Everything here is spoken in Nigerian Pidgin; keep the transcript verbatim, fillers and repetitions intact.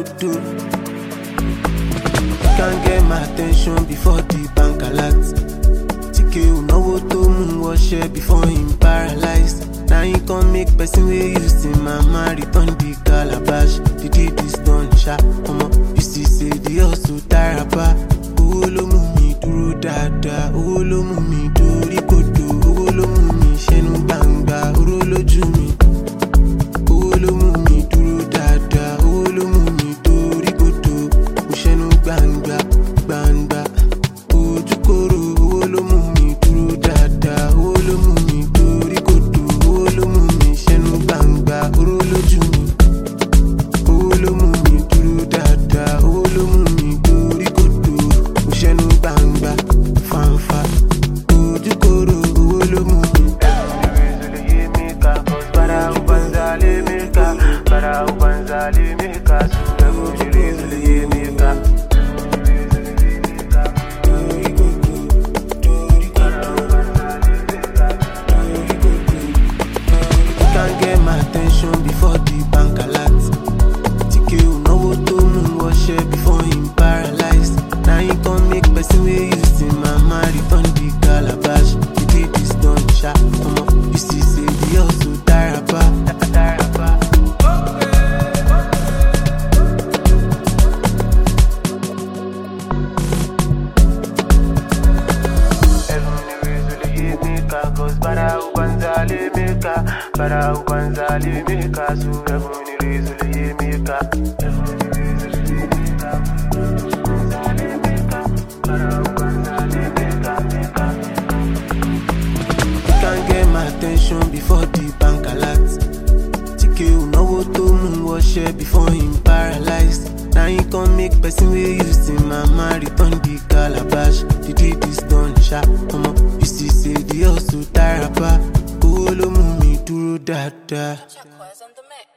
could do. You can't get my attention before the bank alert. T K U know what to moon was share before him paralyzed. Now he can't make person we used him. Mama return the calabash. The deed is done, sha. Omo, you see say the hustle tarapa. Owó ló mú mi dúró dáadáa. Owó ló mú mi dórí kodò. Owó ló mú mi ṣẹ́nu gbangba. Oró lójú mi. Owó ló mú mi dúró dáadáa. Owó ló mú mi dórí kodò. Mo ṣẹ́nu gbangba gbangba. Ojú kòrò. Owó ló mú mi dúró dáadáa. Owó ló mú mi dórí kodò. Owó ló mú mi ṣẹ́nu gbangba. Oró lójú mi. Owó ló mú mi dúró dáadáa. Owó ló mú mi dórí kodò. Mo ṣẹ́nu gbangba fanfa. Ojú kòrò. Owó ló mú mi. Para ubanza limika, para ubanza limika, suga mujirizu limika. You can't get my attention before the bank alert. T K U know what to moon was share before him paralyzed. Now he can't make person we used him. Mama return the calabash. The deed is done, sha. Omo, you see say the hustle tarapa. Para ubanza limika, para ubanza limika, suga munirizu limika. You can't get my attention before the bank alert. T K U know what to moon was share before him paralyzed. Now he can't make person we used him. Mama return the calabash. The deed is done, sha. Omo, you see say the hustle tarapa. Owó ló mú mi dúró dáadáa. Check was on the mix.